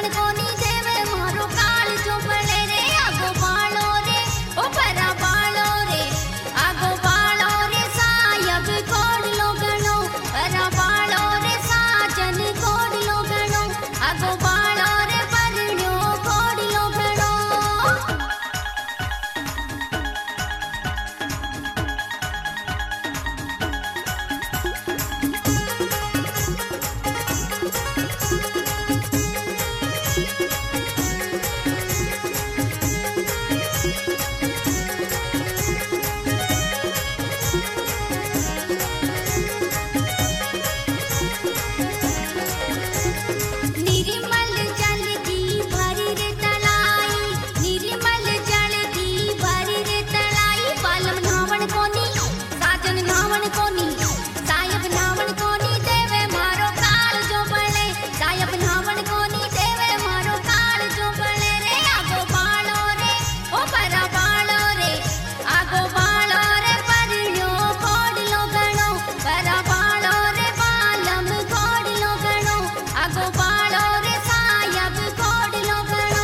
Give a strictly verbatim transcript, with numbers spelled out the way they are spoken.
साजन कोनी देवे मारो काल जो बले रे आगो बालो रे ओ परा बालो रे आगो बालो रे सायब कोड लो गणो परा बालो रे साजन कोड लो गणो आगो बालो रे परण्यो कोड लो गणो। निर्मल जल की भरी रे तलाई निर्मल जल की भरी रे तलाई पालम नावन कोनी साजन नावन कोनी सायब नावन कोनी देवे मारो काल जो बले सायब नावन कोनी देवे मारो काल जो बले रे आगो बालो रे ओ परा बालो रे आगो बालो रे परण्यो कोड लो गणो परा बालो रे पालम कोड लो गणो आगो बालो रे सायब कोड लो गणो।